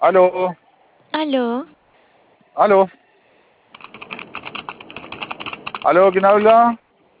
Aló, Aló, aló, aló, ¿quién habla?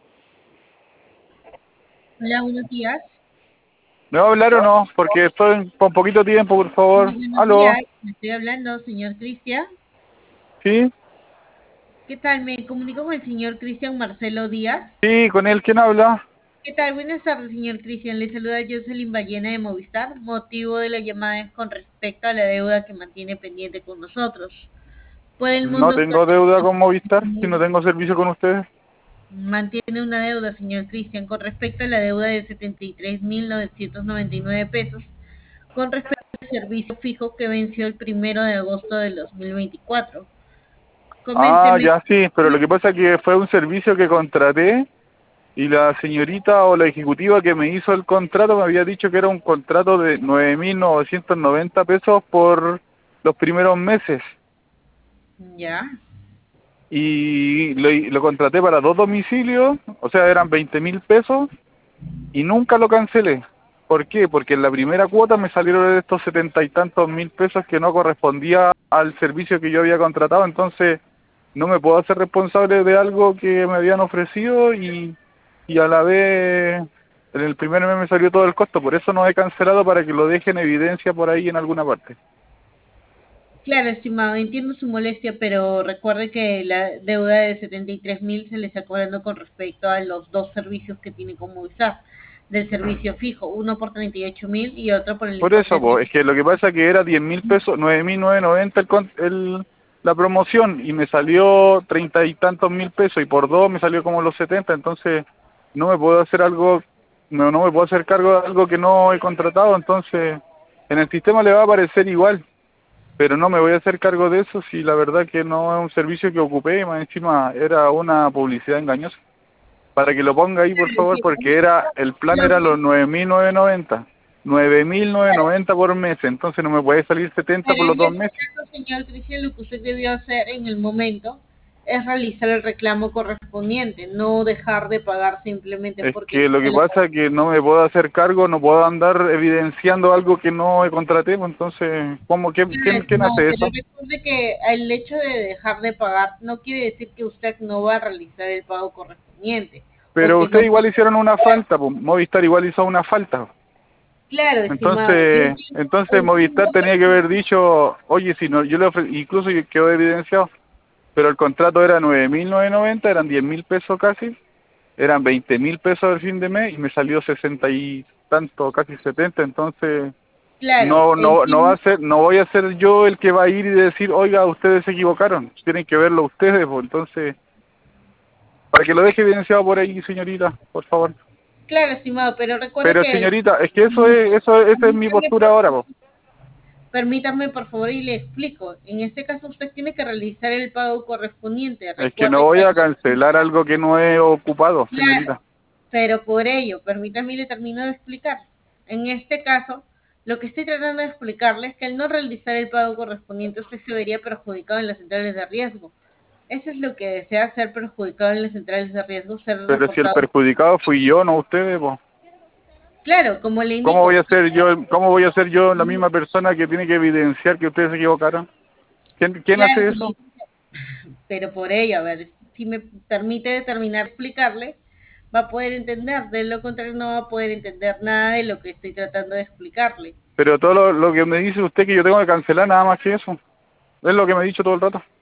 Hola, buenos días. ¿Me va a hablar o no? Porque estoy con poquito tiempo, por favor. Muy buenos Aló, días. Me estoy hablando, señor Cristian. ¿sí? ¿Qué tal? Me comunico con el señor Cristian Marcelo Díaz. Sí, con él, ¿quién habla? ¿Qué tal? Buenas tardes, señor Cristian. Le saluda Jocelyn Ballena de Movistar. Motivo de la llamada es con respecto a la deuda que mantiene pendiente con nosotros. Por el No monto tengo actual deuda con Movistar, si no tengo servicio con ustedes. mantiene una deuda, señor Cristian, con respecto a la deuda de 73.999 pesos, con respecto al servicio fijo que venció el 1 de agosto del 2024. Ah, Coménteme. ya sí, pero lo que pasa es que fue un servicio que contraté y la señorita o la ejecutiva que me hizo el contrato me había dicho que era un contrato de 9.990 pesos por los primeros meses. Ya, Y lo contraté para dos domicilios, o sea, eran 20.000 pesos y nunca lo cancelé. ¿Por qué? Porque en la primera cuota me salieron estos 70 y tantos mil pesos que no correspondía al servicio que yo había contratado, entonces no me puedo hacer responsable de algo que me habían ofrecido y a la vez en el primer mes me salió todo el costo, por eso no he cancelado para que lo deje en evidencia por ahí en alguna parte. claro, estimado, entiendo su molestia, pero recuerde que la deuda de 73.000 se le está cobrando con respecto a los dos servicios que tiene con Movistar, del servicio fijo, uno por 38.000 y otro por el Por importe eso, de es que lo que pasa es que era 10.000 pesos, 9.990 la promoción y me salió 30 y tantos mil pesos y por dos me salió como los 70, entonces no me puedo hacer algo, no me puedo hacer cargo de algo que no he contratado, entonces en el sistema le va a aparecer igual, pero no me voy a hacer cargo de eso si la verdad que no es un servicio que ocupé y más encima era una publicidad engañosa. Para que lo ponga ahí, por favor, sí, porque el plan lo era que, los 9.990, 9.990 por mes, entonces no me puede salir 70 pero por los en dos ese meses. caso, señor Cristian, lo que usted debió hacer en el momento es realizar el reclamo correspondiente, no dejar de pagar simplemente Es porque que no lo se que lo. pasa es que no me puedo hacer cargo, no puedo andar evidenciando algo que no contraté, pues entonces, Claro, quién estimado, hace pero eso? recuerde que el hecho de dejar de pagar no quiere decir que usted no va a realizar el pago correspondiente o Pero que ustedes no igual puede hicieron una pagar. falta, pues Movistar igual hizo una falta. Claro, estimado, yo Entonces entiendo, Movistar tenía que haber dicho, oye, si no, incluso quedó evidenciado, pero el contrato era 9.990, eran 10.000 pesos casi, eran 20.000 pesos al fin de mes y me salió 60 y tanto, casi 70, entonces claro, entiendo. no voy a ser yo el que va a ir y decir, oiga, ustedes se equivocaron, tienen que verlo ustedes, pues entonces, para que lo deje evidenciado por ahí, señorita, por favor. Claro, estimado, pero recuerde Pero que señorita, es que esa es mi permítame, postura ahora, pues. permítame, por favor, y le explico. En este caso, usted tiene que realizar el pago correspondiente. Es que no Recuerde voy que a cancelar algo que no he ocupado, claro, señorita. pero por ello, permítame y le termino de explicar. En este caso, lo que estoy tratando de explicarle es que al no realizar el pago correspondiente, usted se vería perjudicado en las centrales de riesgo. Eso es lo que desea ser perjudicado en las centrales de riesgo, ser Pero si el reportado. perjudicado fui yo, no ustedes, pues. Claro, como le ¿Cómo voy indico, a ser yo, cómo voy a ser yo la misma persona que tiene que evidenciar que ustedes se equivocaron? ¿Quién claro, hace eso? señor, pero por ello, a ver, si me permite terminar de explicarle, va a poder entender. De lo contrario, no va a poder entender nada de lo que estoy tratando de explicarle. Pero todo lo que me dice usted que yo tengo que cancelar nada más que eso. Es lo que me ha dicho todo el rato.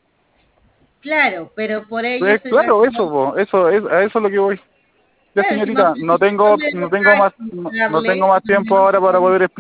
Claro, pero por ello Pues estoy claro, tratando. eso, po, a eso es lo que voy. Ya Claro, estimado, señorita, pero si usted no me deja no tengo explicarle, más tiempo ahora para poder explicar.